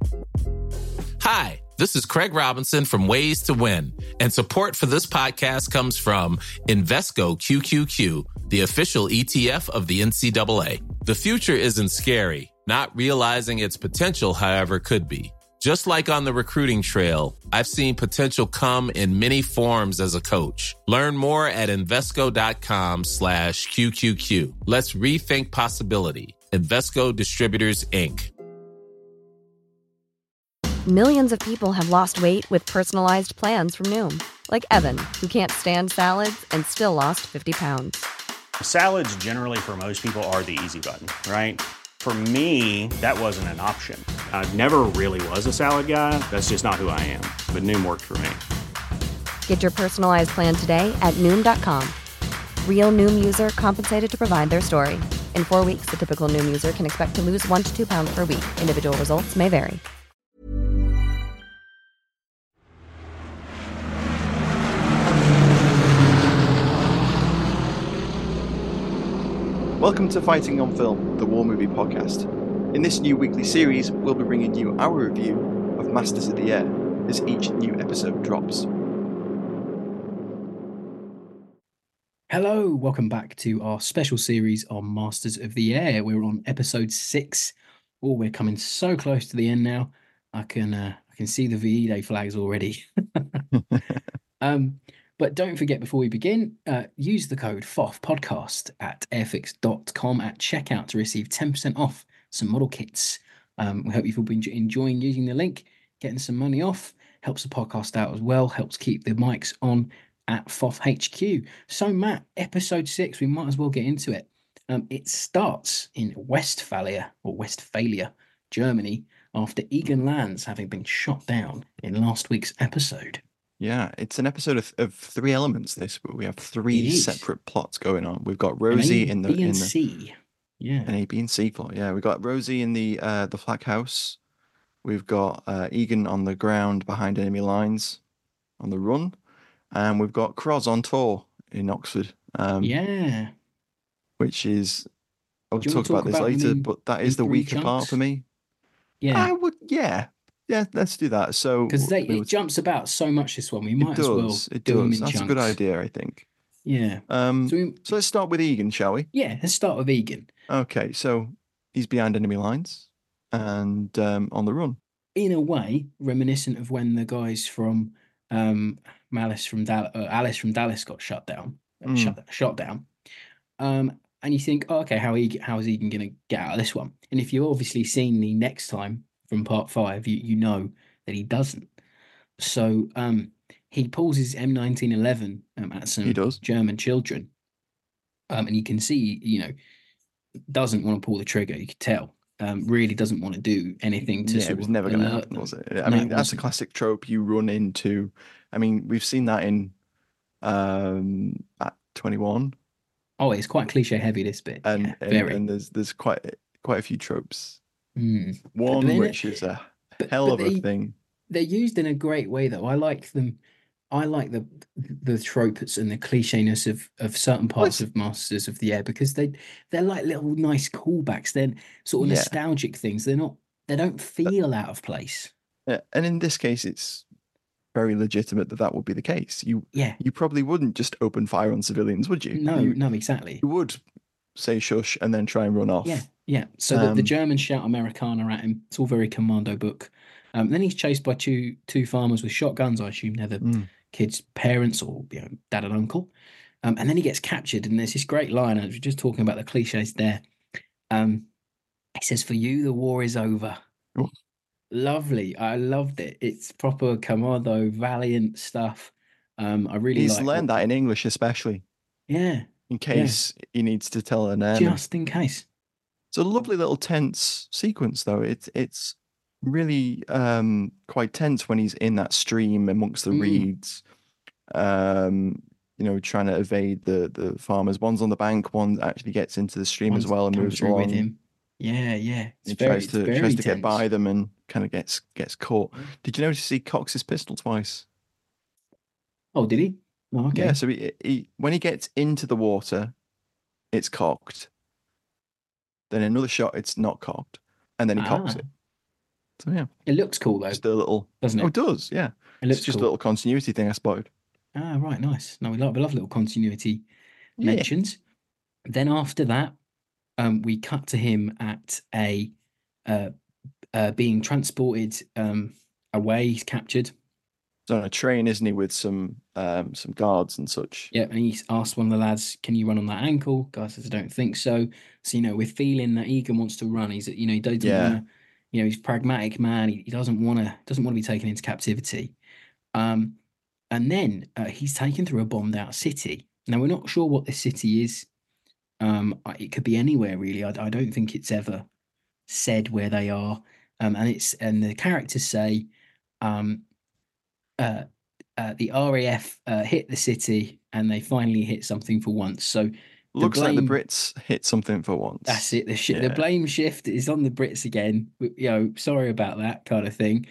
Hi, this is Craig Robinson from Ways to Win, and support for this podcast comes from Invesco QQQ, the official ETF of the NCAA. The future isn't scary. Not realizing its potential, however, could be. Just like on the recruiting trail, I've seen potential come in many forms as a coach. Learn more at Invesco.com/QQQ. Let's rethink possibility. Invesco Distributors, Inc. Millions of people have lost weight with personalized plans from Noom. Like Evan, who can't stand salads and still lost 50 pounds. Salads generally for most people are the easy button, right? For me, that wasn't an option. I never really was a salad guy. That's just not who I am. But Noom worked for me. Get your personalized plan today at Noom.com. Real Noom user compensated to provide their story. In 4 weeks, the typical Noom user can expect to lose 1 to 2 pounds per week. Individual results may vary. Welcome to Fighting on Film, the War Movie Podcast. In this new weekly series, we'll be bringing you our review of Masters of the Air as each new episode drops. Hello, welcome back to our special series on Masters of the Air. We're on episode 6. Oh, we're coming so close to the end now. I can see the VE Day flags already. But don't forget, before we begin, use the code FOFPodcast at airfix.com at checkout to receive 10% off some model kits. We hope you've all been enjoying using the link, getting some money off. Helps the podcast out as well, helps keep the mics on at FOF HQ. So, Matt, episode 6, we might as well get into it. It starts in Westphalia, Germany, after Egan lands, having been shot down in last week's episode. Yeah, it's an episode of 3 elements. But we have 3 separate plots going on. We've got Rosie in the C. Yeah, an A, B, and C plot. Yeah, we've got Rosie in the flak house. We've got Egan on the ground behind enemy lines, on the run, and we've got Cross on tour in Oxford. Which is I'll talk about this later, but that is the weaker part for me. Yeah, I would. Yeah, let's do that. So because it jumps about so much, this one, we might as well do them in That's chunks. a good idea, I think. Yeah. So let's start with Egan, shall we? Yeah, let's start with Egan. Okay, so he's behind enemy lines and on the run. In a way, reminiscent of when the guys from Alice from Dallas got shut down. And you think, oh, okay, how is Egan going to get out of this one? And if you've obviously seen the next time from part 5, you know that he doesn't. So he pulls his M1911 at some German children, and you can see, doesn't want to pull the trigger. You can tell, really doesn't want to do anything to. Yeah, it was never going to happen, was it? I mean, that's a classic trope you run into. I mean, we've seen that in at 21. Oh, it's quite cliche heavy, this bit, and there's quite a few tropes. One which is a hell of a thing. They're used in a great way, though. I like them. I like the tropes and the clichéness of certain parts of Masters of the Air, because they're like little nice callbacks. They're sort of nostalgic things. They don't feel out of place. Yeah, and in this case, it's very legitimate that would be the case. You probably wouldn't just open fire on civilians, would you? No, exactly. You would say shush and then try and run off. Yeah. So the Germans shout Americana at him. It's all very commando book. Then he's chased by two farmers with shotguns. I assume they're the kids' parents or dad and uncle. And then he gets captured, and there's this great line. I was just talking about the cliches there. He says, "For you, the war is over." Oh. Lovely. I loved it. It's proper commando, valiant stuff. He's learned that in English, especially. Yeah. In case he needs to tell an airman. Just in case. It's a lovely little tense sequence, though. It's really quite tense when he's in that stream amongst the reeds, trying to evade the farmers. One's on the bank, one actually gets into the stream as well and moves along with him. Yeah. He tries to get by them and kind of gets caught. Did you notice he cocks his pistol twice? Oh, did he? Oh, okay. Yeah, so he when he gets into the water, it's cocked. Then another shot, it's not cocked, and then he cocks it. So yeah, It looks cool though, just a little. doesn't Oh, it? it does. Yeah, It it's looks just a cool. little continuity thing I spotted. Ah, right, nice. No, we love little continuity Yeah. mentions. Then after that, we cut to him at a uh, being transported away. He's captured. He's on a train, isn't he, with some guards and such. Yeah, and he's asked one of the lads, "Can you run on that ankle?" Guy says, "I don't think so." So we're feeling that Egan wants to run. He's he doesn't Yeah. want to. He's a pragmatic man. He doesn't want to be taken into captivity. And then he's taken through a bombed out city. Now we're not sure what this city is. It could be anywhere really. I don't think it's ever said where they are. And the characters say, um, the RAF hit the city and they finally hit something for once. So Looks like the blame- Brits hit something for once. That's it. The Yeah. blame shift is on the Brits again. Sorry about that kind of thing.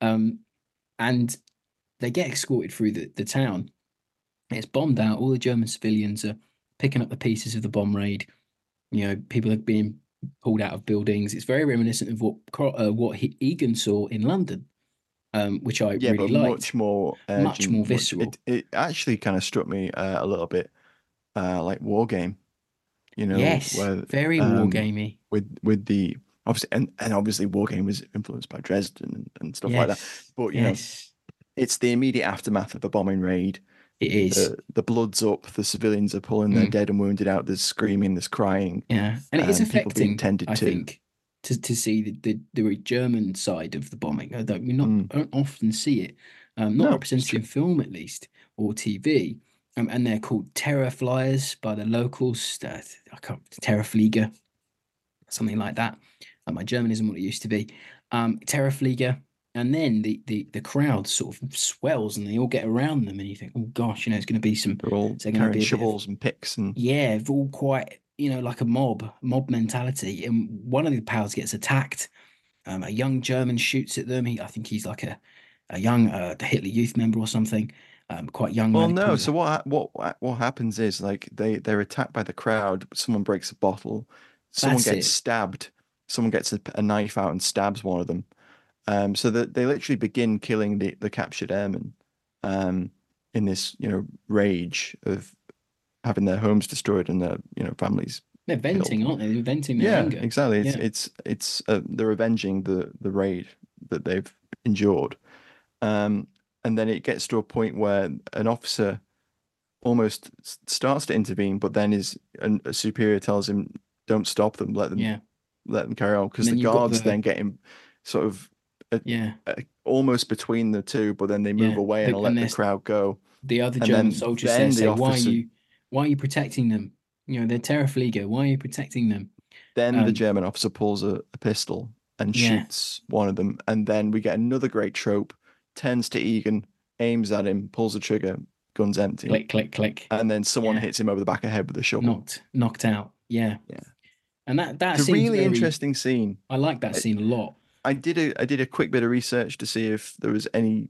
And they get escorted through the town. It's bombed out. All the German civilians are picking up the pieces of the bomb raid. People are being pulled out of buildings. It's very reminiscent of what Egan saw in London, which I Yeah, really but liked. much more Much more urgent, visceral. It actually kind of struck me a little bit like War Game. Yes, where very wargamey. with the obviously and obviously War Game was influenced by Dresden and stuff like that. Yes, But yes, it's the immediate aftermath of a bombing raid. it is. The blood's up. The civilians are pulling their dead and wounded out. There's screaming. There's crying. Yeah, and it is people being affecting. tended I to. think to see the German side of the bombing. That we don't often see it, not No, represented it's in film at least or TV. And they're called terror flyers by the locals. Terrorflieger, something like that. My German isn't what it used to be. Terrorflieger, and then the crowd sort of swells and they all get around them, and you think, oh gosh, it's going to be some. They're all carrying shovels and picks and Yeah, all quite like a mob mentality. And one of the pals gets attacked. A young German shoots at them. I think he's like a young Hitler Youth member or something. Quite young. Well, lad, no. probably So what happens is like they're attacked by the crowd. Someone breaks a bottle. Someone That's gets it. stabbed. Someone gets a knife out and stabs one of them. So that they literally begin killing the captured airmen. In this rage of having their homes destroyed and their families. They're venting, aren't they? They're venting their anger. Exactly. Yeah. It's they're avenging the raid that they've endured. And then it gets to a point where an officer almost starts to intervene, but then a superior tells him, "Don't stop them. Let them carry on," because And the then you've got guards then get him sort of almost between the two, but then they move away and let the crowd go. The other And German then- soldiers then there the say, officer- why are you protecting them? They're Terrorflieger. Why are you protecting them? Then the German officer pulls a pistol and shoots one of them, and then we get another great trope. Turns to Egan, aims at him, pulls the trigger, gun's empty. Click, click, click. And then someone hits him over the back of the head with a shovel. Knocked out. Yeah. Yeah. And that It's a seems really very- interesting scene. I like that scene a lot. I did a quick bit of research to see if there was any,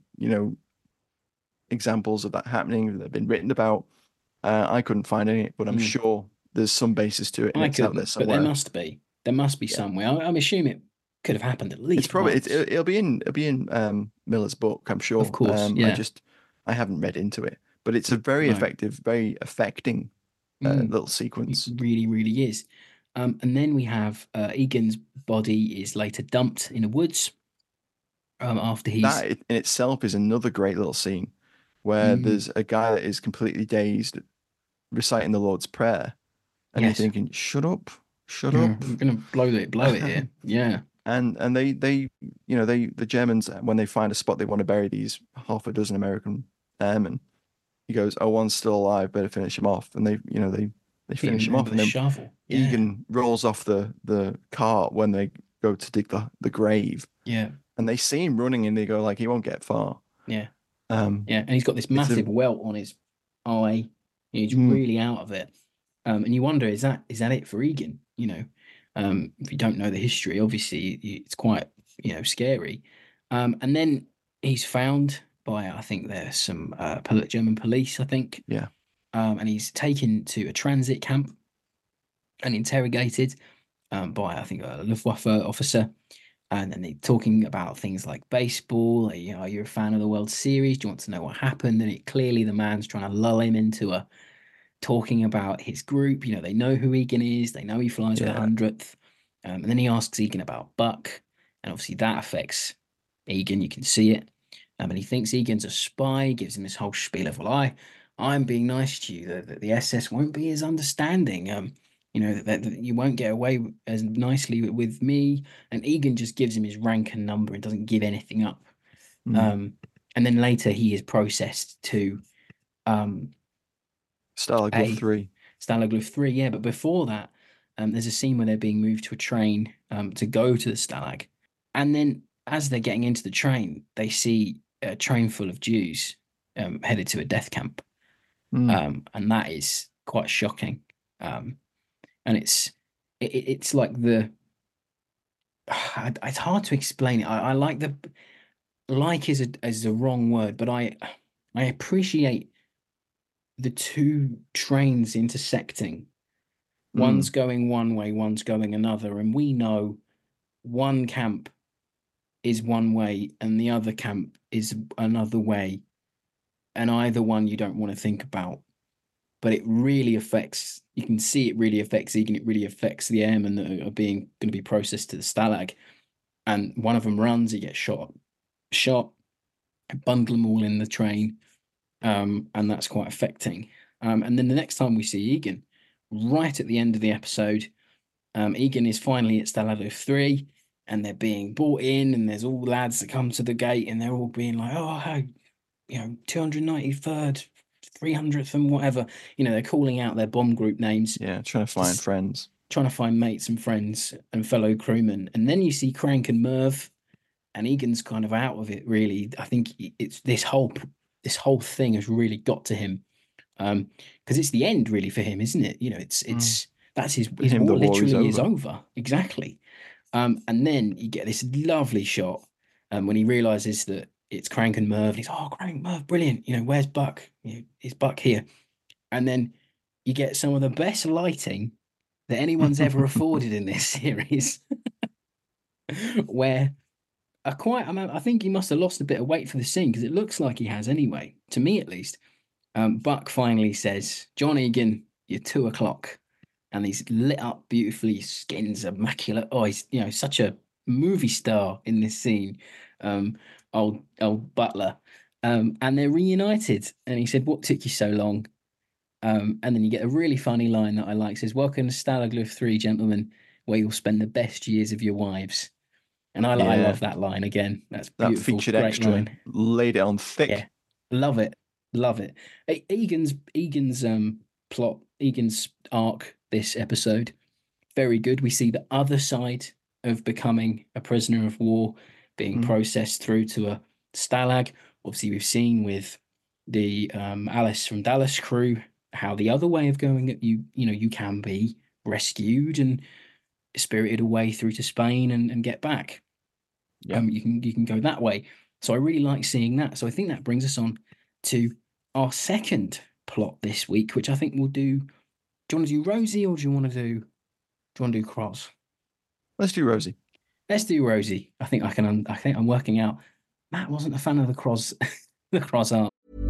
examples of that happening that have been written about. I couldn't find any, but I'm sure there's some basis to it. And it's out there But somewhere. there must be. There must be somewhere. I'm assuming it could have happened at least. It's probably once. it'll be in Miller's book, I'm sure. Of course, yeah. I haven't read into it, but it's a very effective, very affecting little sequence. It really, really is. And then we have Egan's body is later dumped in the woods. After he's That in itself is another great little scene where there's a guy that is completely dazed, reciting the Lord's Prayer, and you're thinking, "Shut up, shut up." We're gonna blow it here. Yeah. And they the Germans, when they find a spot they want to bury these half a dozen American airmen, he goes, "Oh, one's still alive, better finish him off." And they finish him off, and then shovel. Egan rolls off the cart when they go to dig the grave. Yeah. And they see him running, and they go like, "He won't get far." Yeah. Yeah, and he's got this massive welt on his eye. He's really out of it. And you wonder, is that it for Egan? If you don't know the history, obviously it's quite scary. And then he's found by, I think there's some German police, I think. Yeah. And he's taken to a transit camp and interrogated by, I think, a Luftwaffe officer. And then they're talking about things like baseball. Are you a fan of the World Series? Do you want to know what happened? And clearly the man's trying to lull him into talking about his group. They know who Egan is. They know he flies for the 100th. And then he asks Egan about Buck. And obviously that affects Egan. You can see it. And he thinks Egan's a spy, gives him this whole spiel of, well, I'm being nice to you. That the SS won't be as understanding. That you won't get away as nicely with me. And Egan just gives him his rank and number and doesn't give anything up. And then later he is processed to Stalag Luft 3. Stalag Luft 3, yeah. But before that, there's a scene where they're being moved to a train to go to the Stalag. And then as they're getting into the train, they see a train full of Jews headed to a death camp. And that is quite shocking. And it's like it's hard to explain it. I like is a wrong word, but I appreciate the two trains intersecting. One's going one way, one's going another, and we know one camp is one way and the other camp is another way, and either one you don't want to think about. But it really affects, you can see it really affects Egan, it really affects the airmen that are going to be processed to the Stalag. And one of them runs, he gets shot, bundle them all in the train, and that's quite affecting. And then the next time we see Egan, right at the end of the episode, Egan is finally at Stalag Luft 3, and they're being brought in, and there's all lads that come to the gate, and they're all being like, 293rd, 300th and whatever. They're calling out their bomb group names. Yeah, trying to find friends. Trying to find mates and friends and fellow crewmen. And then you see Crank and Merv, and Egan's kind of out of it, really. I think it's this whole thing has really got to him. Because it's the end, really, for him, isn't it? That's his war literally is over. Exactly. And then you get this lovely shot when he realizes that it's Crank and Merv. And he's, Crank, Merv, brilliant. Where's Buck? Is Buck here? And then you get some of the best lighting that anyone's ever afforded in this series, where I think he must have lost a bit of weight for the scene, because it looks like he has anyway, to me at least. Buck finally says, John Egan, you're 2 o'clock. And he's lit up beautifully, skin's immaculate. He's such a movie star in this scene. Old Butler, and they're reunited. And he said, "What took you so long?" And then you get a really funny line that I like. It says, "Welcome to Stalag Luft 3, gentlemen, where you'll spend the best years of your wives." And I love that line again. That's beautiful. That featured great extra, line. Laid it on thick. Yeah, love it. Egan's plot, Egan's arc this episode, very good. We see the other side of becoming a prisoner of war, being processed through to a Stalag. Obviously, we've seen with the Alice from Dallas crew how the other way of going, that you can be rescued and spirited away through to Spain and get back. Yeah. You can go that way. So I really like seeing that. So I think that brings us on to our second plot this week, which I think we'll do. Do you want to do Rosie, or do you want to do Cross? Let's do Rosie. Let's do Rosie. I think I'm working out. Matt wasn't a fan of the Cross art.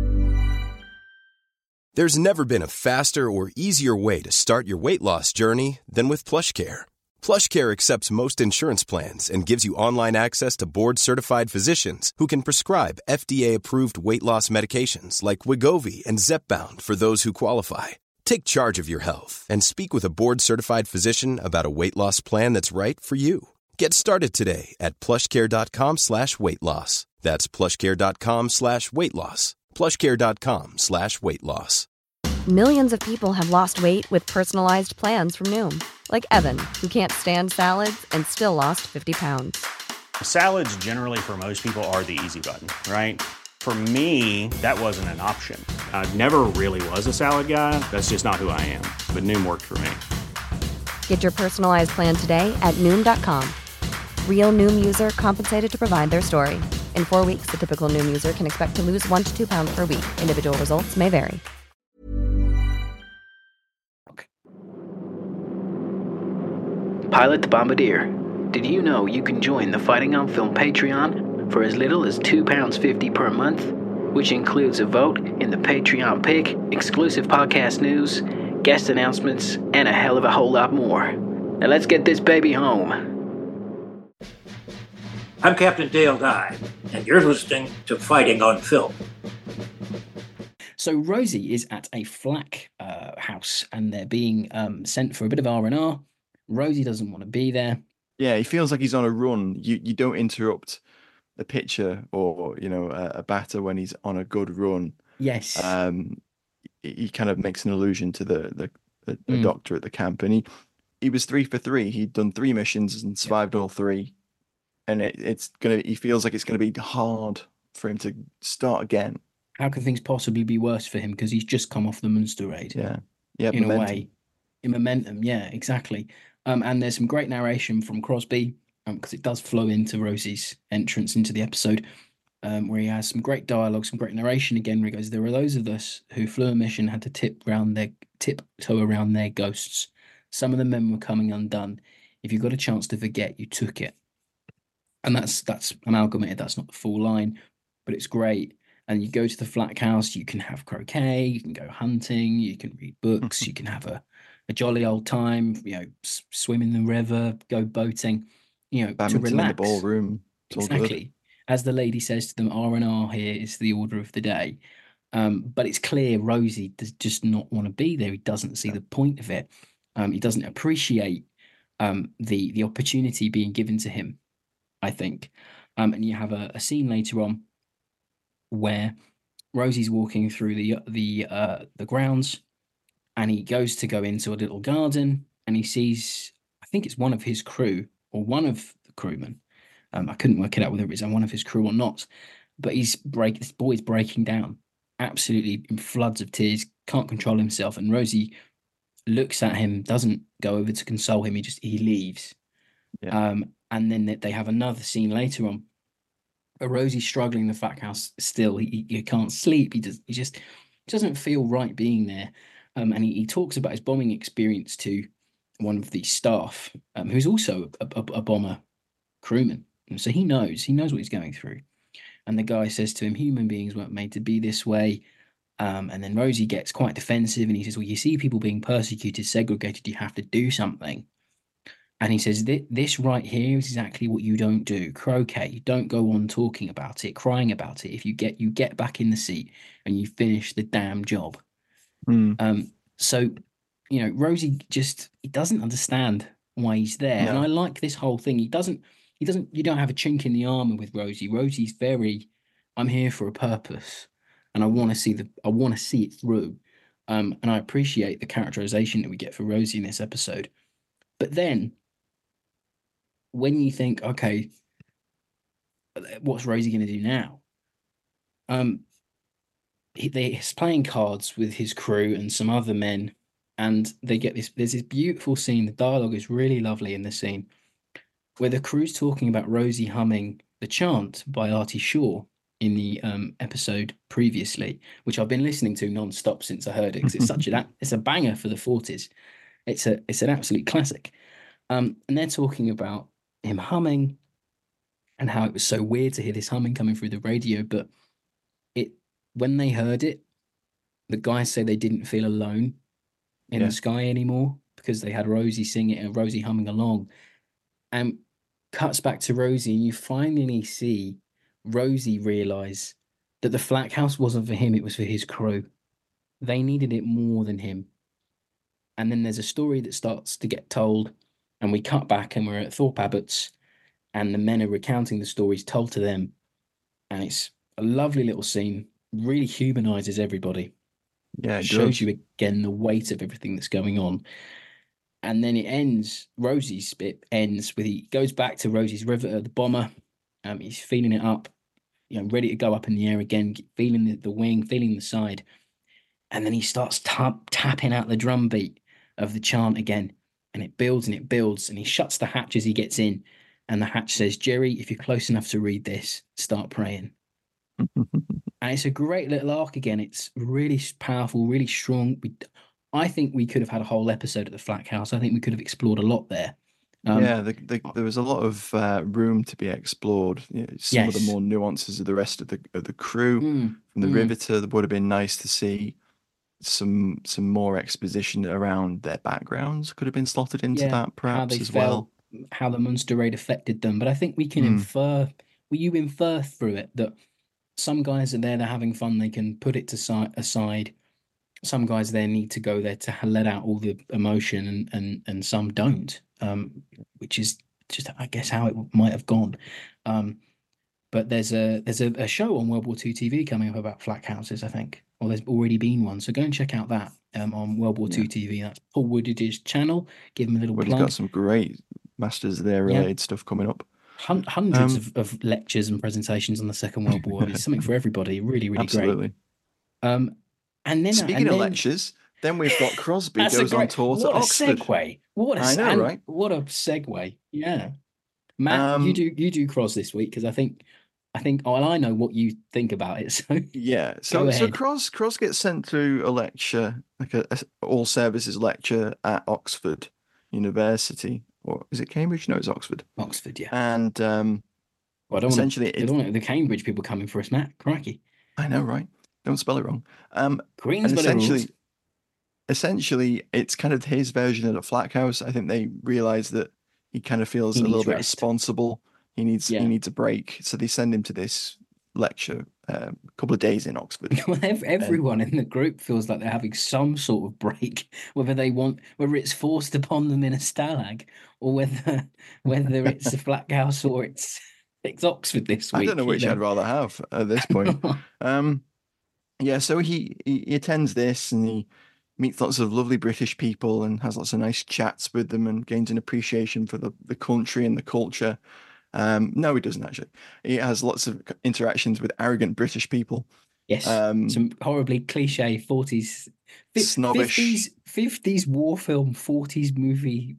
There's never been a faster or easier way to start your weight loss journey than with PlushCare. PlushCare accepts most insurance plans and gives you online access to board-certified physicians who can prescribe FDA-approved weight loss medications like Wegovy and Zepbound for those who qualify. Take charge of your health and speak with a board-certified physician about a weight loss plan that's right for you. Get started today at plushcare.com/weightloss. That's plushcare.com/weightloss. plushcare.com/weightloss. Millions of people have lost weight with personalized plans from Noom, like Evan, who can't stand salads and still lost 50 pounds. Salads generally for most people are the easy button, right? For me, that wasn't an option. I never really was a salad guy. That's just not who I am. But Noom worked for me. Get your personalized plan today at Noom.com. Real Noom user compensated to provide their story. In 4 weeks, the typical Noom user can expect to lose 1 to 2 pounds per week. Individual results may vary. Pilot the Bombardier. Did you know you can join the Fighting on Film Patreon for as little as £2.50 per month, which includes a vote in the Patreon pick, exclusive podcast news, guest announcements, and a hell of a whole lot more. Now let's get this baby home. I'm Captain Dale Dye, and you're listening to Fighting on Film. So Rosie is at a flak house, and they're being sent for a bit of R&R. Rosie doesn't want to be there. Yeah, he feels like he's on a run. You don't interrupt a pitcher or a batter when he's on a good run. Yes. He kind of makes an allusion to the doctor at the camp, and he was 3 for 3. He'd done 3 missions and survived all 3, and he feels like it's gonna be hard for him to start again. How can things possibly be worse for him? Because he's just come off the Munster raid. Yeah, in momentum. A way, in momentum. Yeah, exactly. And there's some great narration from Crosby, because it does flow into Rosie's entrance into the episode, where he has some great dialogue, some great narration again, where he goes, "There are those of us who flew a mission had to tiptoe around their ghosts. Some of the men were coming undone. If you got a chance to forget, you took it." And that's amalgamated. That's not the full line, but it's great. And you go to the flak house, you can have croquet, you can go hunting, you can read books, you can have a jolly old time, swim in the river, go boating, to relax. In the ballroom. Exactly. As the lady says to them, R&R here is the order of the day. But it's clear Rosie does just not want to be there. He doesn't see the point of it. He doesn't appreciate the opportunity being given to him, I think. And you have a scene later on where Rosie's walking through the grounds, and he goes to go into a little garden, and he sees, I think it's one of his crew or one of the crewmen. I couldn't work it out whether it's one of his crew or not, but this boy's breaking down, absolutely in floods of tears, can't control himself, and Rosie looks at him, doesn't go over to console him, he leaves. Yeah. And then they have another scene later on, Rosie's struggling in the flak house still. He can't sleep. He just doesn't feel right being there. And he talks about his bombing experience to one of the staff, who's also a bomber crewman. And so he knows what he's going through. And the guy says to him, human beings weren't made to be this way. And then Rosie gets quite defensive, and he says, well, you see people being persecuted, segregated, you have to do something. And he says, this right here is exactly what you don't do. Croquet, you don't go on talking about it, crying about it. If you get back in the seat and you finish the damn job. So, Rosie he doesn't understand why he's there. No. And I like this whole thing. You don't have a chink in the armor with Rosie. Rosie's very, I'm here for a purpose, and I want to see it through. And I appreciate the characterization that we get for Rosie in this episode. But then, when you think, okay, what's Rosie going to do now? He's playing cards with his crew and some other men, and they get there's this beautiful scene. The dialogue is really lovely in this scene, where the crew's talking about Rosie humming The Chant by Artie Shaw in the episode previously, which I've been listening to non-stop since I heard it, because it's a banger for the 40s. It's an absolute classic. And they're talking about him humming and how it was so weird to hear this humming coming through the radio. But when they heard it, the guys say they didn't feel alone in the sky anymore, because they had Rosie singing and Rosie humming along. And cuts back to Rosie, and you finally see Rosie realize that the flak house wasn't for him, it was for his crew. They needed it more than him. And then there's a story that starts to get told, and we cut back and we're at Thorpe Abbott's, and the men are recounting the stories told to them. And it's a lovely little scene, really humanizes everybody. Yeah, it shows you again the weight of everything that's going on. And then it ends, Rosie's bit ends with, he goes back to Rosie's river, the bomber. He's feeling it up, ready to go up in the air again, feeling the wing, feeling the side. And then he starts tapping out the drum beat of the chant again. And it builds, and he shuts the hatch as he gets in. And the hatch says, Jerry, if you're close enough to read this, start praying. And it's a great little arc again. It's really powerful, really strong. I think we could have had a whole episode at the Flak House. I think we could have explored a lot there. Yeah, there was a lot of room to be explored. Some of the Yes. more nuances of the rest of the crew from the Riveter. That would have been nice to see some more exposition around their backgrounds. Could have been slotted into that how they perhaps as felt, well. how the Munster raid affected them. But I think we can Mm. infer, you infer through it that some guys are there, they're having fun, they can put it aside. Some guys there need to go there to let out all the emotion, and some don't, which is just, I guess, how it might have gone. But there's a show on World War II TV coming up about flak houses, I think, or there's already been one. So go and check out that on World War II TV. That's Paul Woodidge's channel. Give him a little Well, he's plug. got some great Masters of the Air related stuff coming up. Hundreds of lectures and presentations on the Second World War. It's something for everybody. Really, really Absolutely. great. And then Speaking of lectures, then we've got Crosby goes on tour to Oxford. Segue. What a right? What a segue. Yeah. Matt, you do Cros this week, because I think well, I know what you think about it. So yeah, so Cros gets sent through a lecture, like a all services lecture at Oxford University, or is it Cambridge? No, it's Oxford. Oxford, yeah. And well, I don't essentially, want the Cambridge people coming for us, Matt. Crikey. I know, right? Don't spell it wrong. Queensborough essentially, it's kind of his version of the Flak House. I think they realize that he kind of feels a little bit responsible. He needs a break, so they send him to this lecture a couple of days in Oxford. Well, everyone in the group feels like they're having some sort of break, whether it's forced upon them in a stalag, or whether it's a Flak House or it's Oxford this week. I don't know which I'd rather have at this point. Yeah, so he attends this and he meets lots of lovely British people and has lots of nice chats with them and gains an appreciation for the country and the culture. No, he doesn't actually. He has lots of interactions with arrogant British people. Yes, some horribly cliche 40s, snobbish 50s war film, 40s movie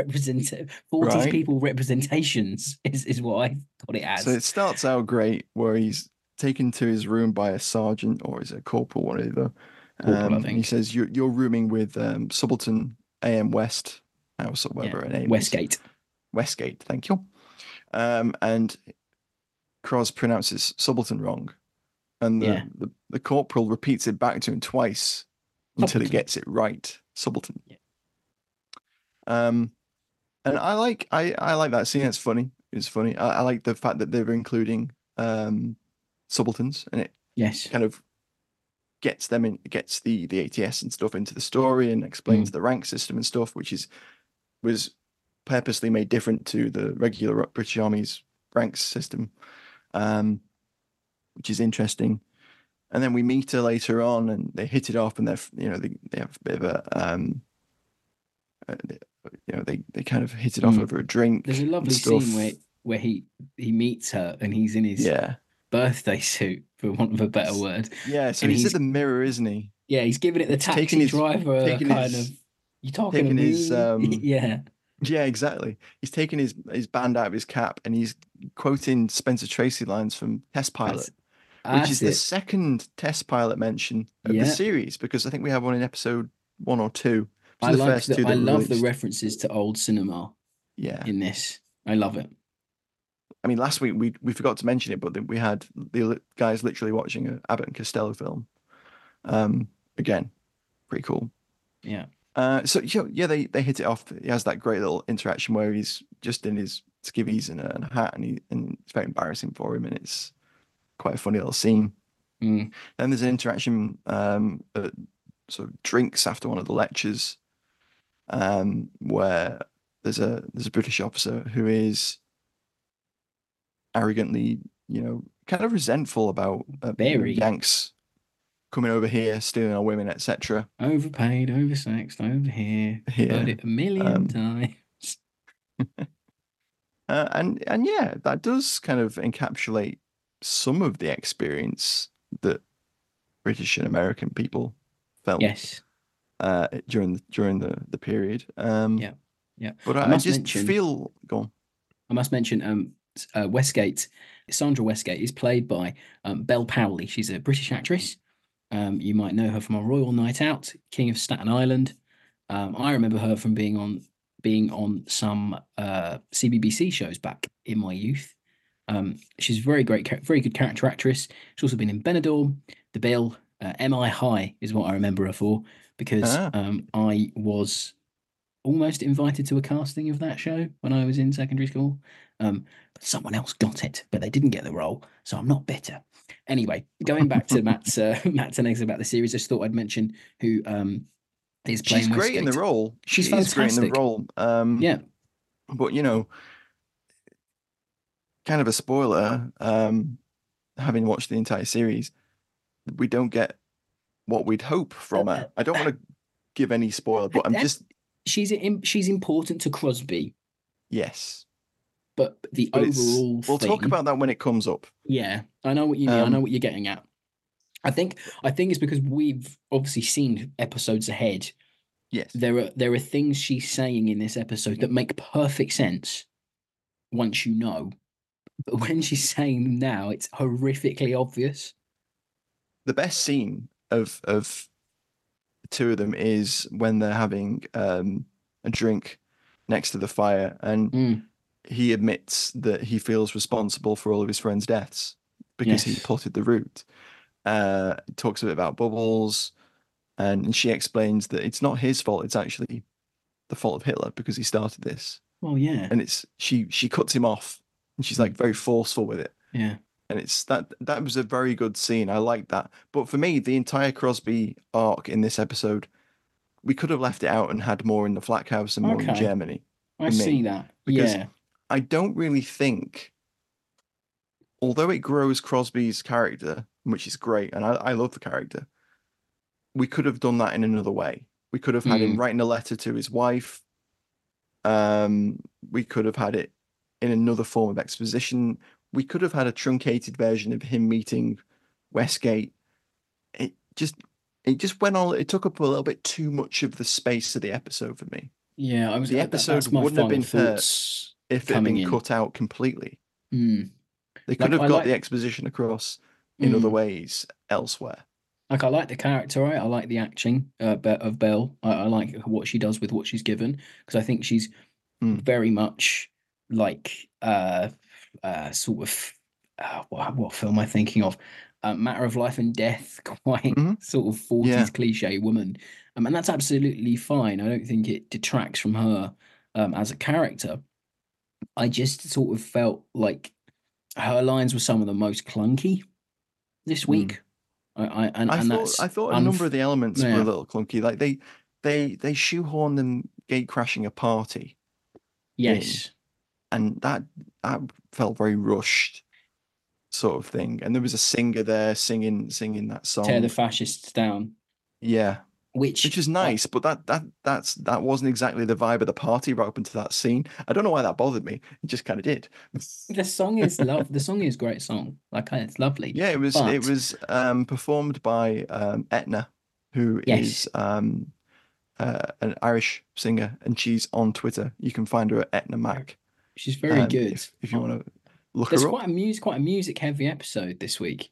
40s people representations is what I got it as. So it starts out great, where he's taken to his room by a sergeant, or is it a corporal, one or the other. I think. He says, you're rooming with Subaltern A.M. West House, or whatever her name Westgate. is. Westgate, thank you. And Cros pronounces Subaltern wrong. And the corporal repeats it back to him twice until he gets it right. Subaltern. Yeah. And I like that scene. It's funny. It's funny. I like the fact that they're including subalterns, and it kind of gets them in, gets the ATS and stuff into the story and explains the rank system and stuff, which was purposely made different to the regular British Army's ranks system, which is interesting. And then we meet her later on, and they hit it off, and they have a bit of a they kind of hit it off over a drink. There's a lovely scene where he meets her and he's in his birthday suit, for want of a better word. Yeah, so he's at the mirror, isn't he? Yeah, he's giving it the taxi driver kind of. You talking to me? Yeah, exactly. He's taking his band out of his cap and he's quoting Spencer Tracy lines from Test Pilot, which is the second Test Pilot mention of the series, because I think we have one in episode 1 or 2. I love the references to old cinema. Yeah, in this, I love it. I mean, last week we forgot to mention it, but we had the guys literally watching an Abbott and Costello film. Again, pretty cool. Yeah. So they hit it off. He has that great little interaction where he's just in his skivvies and a hat, and it's very embarrassing for him, and it's quite a funny little scene. Then there's an interaction at sort of drinks after one of the lectures, where there's a British officer who is arrogantly, kind of resentful about Yanks coming over here, stealing our women, etc. Overpaid, oversexed, over here. Heard it a million times. And that does kind of encapsulate some of the experience that British and American people felt. Yes. During the period. Yeah. But I just feel. Go on. I must mention Westgate. Sandra Westgate is played by Belle Powley. She's a British actress. You might know her from A Royal Night Out, King of Staten Island. I remember her from being on being on some CBBC shows back in my youth. She's very very good character actress. She's also been in Benidorm, The Bill, MI High is what I remember her for, because I was almost invited to a casting of that show when I was in secondary school. But someone else got it, but they didn't get the role, so I'm not bitter. Anyway, going back to Matt's next about the series, I just thought I'd mention who is playing. She's great in the role. She's fantastic. Great in the role. Yeah, but kind of a spoiler. Having watched the entire series, we don't get what we'd hope from her. I don't want to give any spoiler, but she's important to Crosby. Yes. But overall we'll talk about that when it comes up. Yeah, I know what you mean. I know what you're getting at. I think it's because we've obviously seen episodes ahead. Yes. There are things she's saying in this episode that make perfect sense once you know. But when she's saying them now, it's horrifically obvious. The best scene of the two of them is when they're having a drink next to the fire, and he admits that he feels responsible for all of his friends' deaths because he plotted the route. Talks a bit about Bubbles, and she explains that it's not his fault, it's actually the fault of Hitler because he started this. Well, yeah. And it's she cuts him off, and she's like very forceful with it. Yeah. And it's that was a very good scene. I like that. But for me, the entire Crosby arc in this episode, we could have left it out and had more in the Flak House and more in Germany. I see that. Because I don't really think, although it grows Crosby's character, which is great, and I love the character, we could have done that in another way. We could have had him writing a letter to his wife. We could have had it in another form of exposition. We could have had a truncated version of him meeting Westgate. It just went on. It took up a little bit too much of the space of the episode for me. Yeah, the episode wouldn't have been hurt if it had been cut out completely. They could have got the exposition across in other ways elsewhere. Like, I like the character, right? I like the acting of Belle. I like what she does with what she's given, because I think she's very much like sort of what film am I thinking of? Matter of Life and Death, quite sort of 40s cliche woman. And that's absolutely fine. I don't think it detracts from her as a character. I just sort of felt like her lines were some of the most clunky this week. I thought a number of the elements were a little clunky. Like they shoehorned them gate crashing a party. Yes. And that felt very rushed, sort of thing. And there was a singer there singing that song. Tear the Fascists Down. Yeah. Which is nice, but that wasn't exactly the vibe of the party right up into that scene. I don't know why that bothered me. It just kind of did. The song is the song is a great song. Like, it's lovely. Yeah, it was performed by Etna, who is an Irish singer, and she's on Twitter. You can find her at Etna Mac. She's very good. If you want to look her up. There's quite a music heavy episode this week.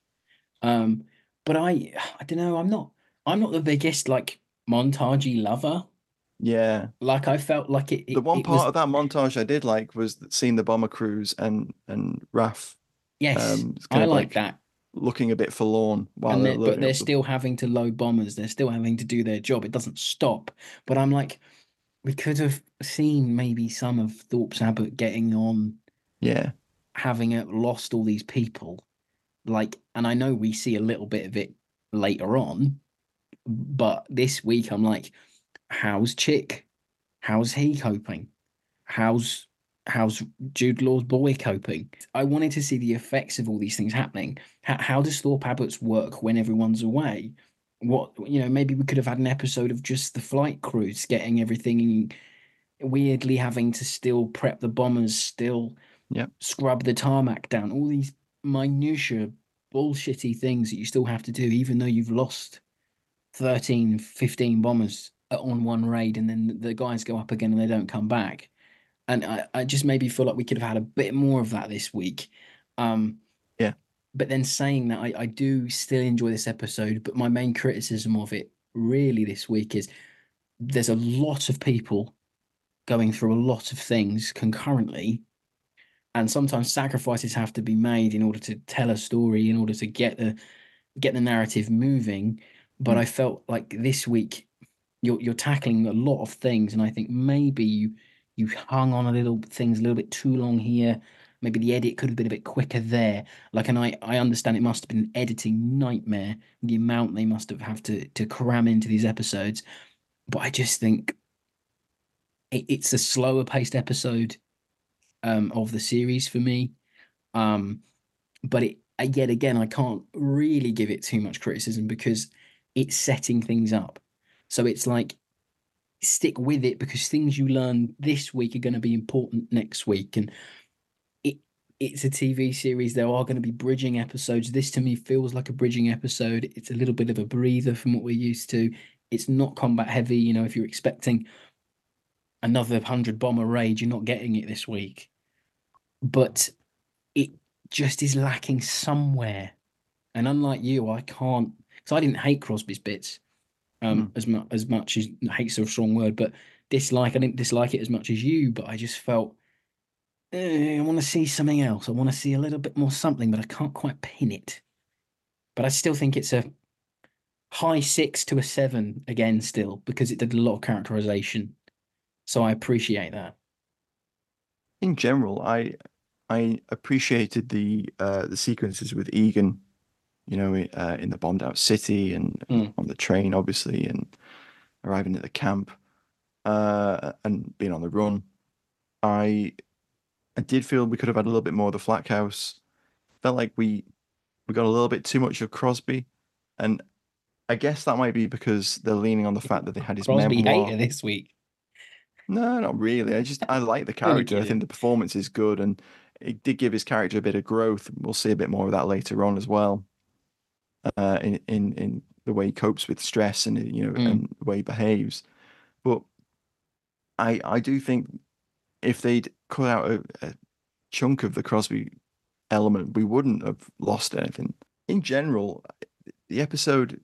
But I don't know, I'm not the biggest like montagey lover. Yeah. Like, I felt like the one part of that montage I did like was seeing the bomber crews and Raf. Yes. I like that. Looking a bit forlorn while they're still having to load bombers. They're still having to do their job. It doesn't stop. But I'm like, we could have seen maybe some of Thorpe's Abbott getting on. Yeah. Having lost all these people. Like, and I know we see a little bit of it later on, but this week I'm like, how's Chick? How's he coping? How's Jude Law's boy coping? I wanted to see the effects of all these things happening. How does Thorpe Abbott's work when everyone's away? Maybe we could have had an episode of just the flight crews getting everything, weirdly having to still prep the bombers, still scrub the tarmac down, all these minutiae bullshitty things that you still have to do, even though you've lost 13, 15 bombers on one raid, and then the guys go up again and they don't come back. And I just maybe feel like we could have had a bit more of that this week. But then saying that, I do still enjoy this episode, but my main criticism of it really this week is there's a lot of people going through a lot of things concurrently, and sometimes sacrifices have to be made in order to tell a story, in order to get the narrative moving. But I felt like this week you're tackling a lot of things, and I think maybe you hung on things a little bit too long here. Maybe the edit could have been a bit quicker there. Like, and I understand it must have been an editing nightmare, the amount they must have to cram into these episodes. But I just think it's a slower paced episode of the series for me. But yet again, I can't really give it too much criticism because it's setting things up. So it's like, stick with it because things you learn this week are going to be important next week. And it's a TV series. There are going to be bridging episodes. This to me feels like a bridging episode. It's a little bit of a breather from what we're used to. It's not combat heavy. You know, if you're expecting another 100 bomber raid, you're not getting it this week. But it just is lacking somewhere. And unlike you, I can't, because I didn't hate Crosby's bits as much as hate's a strong word, but I didn't dislike it as much as you, but I just felt I want to see something else. I want to see a little bit more something, but I can't quite pin it. But I still think it's a high 6 to a 7 again still, because it did a lot of characterization. So I appreciate that. In general, I appreciated the sequences with Egan, you know, in the bombed out city and on the train, obviously, and arriving at the camp and being on the run. I did feel we could have had a little bit more of the Flack House. Felt like we got a little bit too much of Crosby, and I guess that might be because they're leaning on the fact that they had his Crosby memoir. hater this week. No, not really. I like the character. I think the performance is good, and it did give his character a bit of growth. We'll see a bit more of that later on as well. In the way he copes with stress and and the way he behaves. But I do think if they'd cut out a chunk of the Crosby element, we wouldn't have lost anything. In general, the episode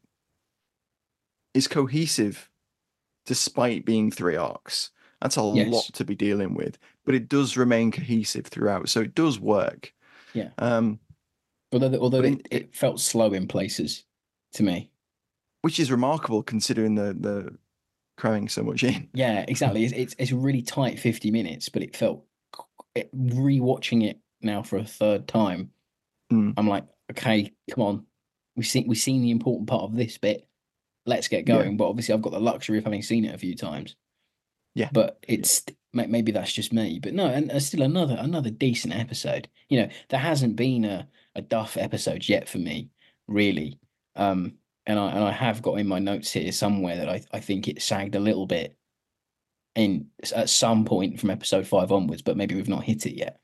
is cohesive despite being 3 arcs. That's a lot to be dealing with, but it does remain cohesive throughout, so it does work. Yeah. Although it felt slow in places to me, which is remarkable considering the cramming so much in. Yeah, exactly. It's a really tight 50 minutes, but it felt rewatching it now for a third time. I'm like, okay, come on, we've seen the important part of this bit. Let's get going. Yeah. But obviously, I've got the luxury of having seen it a few times. Yeah, but it's maybe that's just me. But no, and still another decent episode. You know, there hasn't been a Duff episode yet for me, really. And I have got in my notes here somewhere that I think it sagged a little bit at some point from episode 5 onwards, but maybe we've not hit it yet.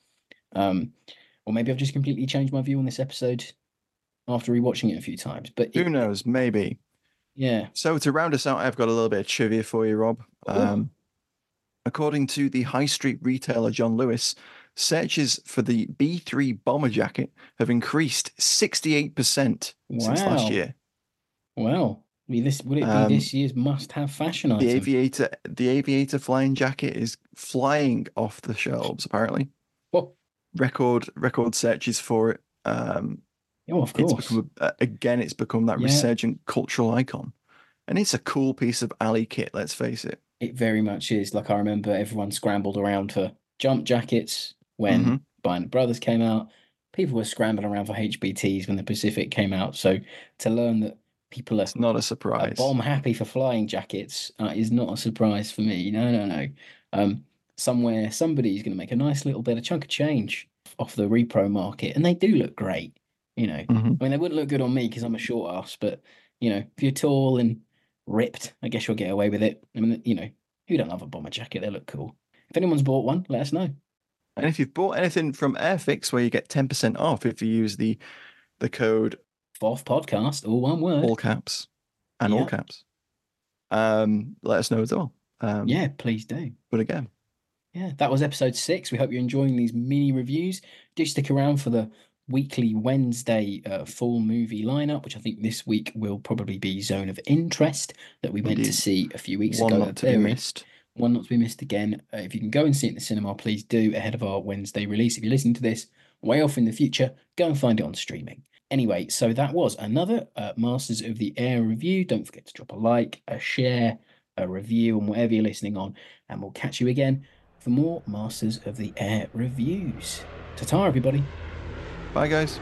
Or maybe I've just completely changed my view on this episode after rewatching it a few times. But who knows? Maybe. Yeah. So to round us out, I've got a little bit of trivia for you, Rob. According to the high street retailer John Lewis, searches for the B3 bomber jacket have increased 68% since last year. Wow. Would it be this year's must-have fashion item? The aviator flying jacket is flying off the shelves, apparently. What? Record searches for it. Of course. It's become that resurgent cultural icon. And it's a cool piece of alley kit, let's face it. It very much is. Like, I remember everyone scrambled around for jump jackets when Band Brothers came out. People were scrambling around for HBTs when the Pacific came out. So to learn that people are not a surprise. Bomb happy for flying jackets is not a surprise for me. No. Somewhere somebody's going to make a nice little bit of chunk of change off the repro market, and they do look great. You know, I mean, they wouldn't look good on me because I'm a short ass, but you know, if you're tall and ripped, I guess you'll get away with it. I mean, you know, who don't love a bomber jacket? They look cool. If anyone's bought one, let us know. And if you've bought anything from Airfix, where you get 10% off if you use the code FOF podcast, all one word, all caps, and all caps, let us know as well. Yeah, please do. But again, yeah, that was episode 6. We hope you're enjoying these mini reviews. Do stick around for the weekly Wednesday full movie lineup, which I think this week will probably be Zone of Interest that we went to see a few weeks ago. Not to be missed. one not to be missed again. If you can go and see it in the cinema, please do, ahead of our Wednesday release. If you're listening to this way off in the future, go and find it on streaming. Anyway, so that was another Masters of the Air review. Don't forget to drop a like, a share, a review on whatever you're listening on, and we'll catch you again for more Masters of the Air reviews. Ta-ta, everybody. Bye, guys.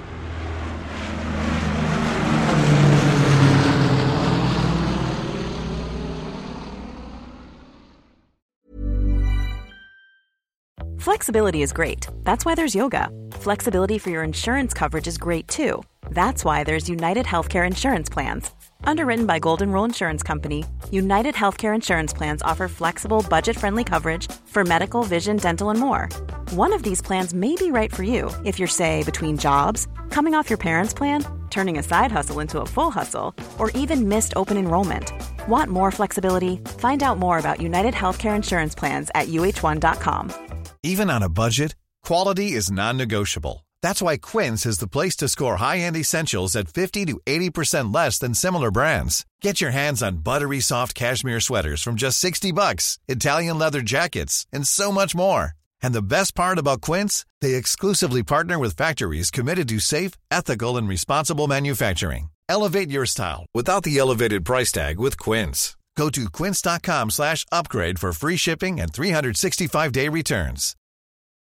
Flexibility is great. That's why there's yoga. Flexibility for your insurance coverage is great too. That's why there's United Healthcare Insurance Plans. Underwritten by Golden Rule Insurance Company, United Healthcare Insurance Plans offer flexible, budget-friendly coverage for medical, vision, dental, and more. One of these plans may be right for you if you're, say, between jobs, coming off your parents' plan, turning a side hustle into a full hustle, or even missed open enrollment. Want more flexibility? Find out more about United Healthcare Insurance Plans at uh1.com. Even on a budget, quality is non-negotiable. That's why Quince is the place to score high-end essentials at 50 to 80% less than similar brands. Get your hands on buttery soft cashmere sweaters from just $60, Italian leather jackets, and so much more. And the best part about Quince, they exclusively partner with factories committed to safe, ethical, and responsible manufacturing. Elevate your style without the elevated price tag with Quince. Go to quince.com/upgrade for free shipping and 365-day returns.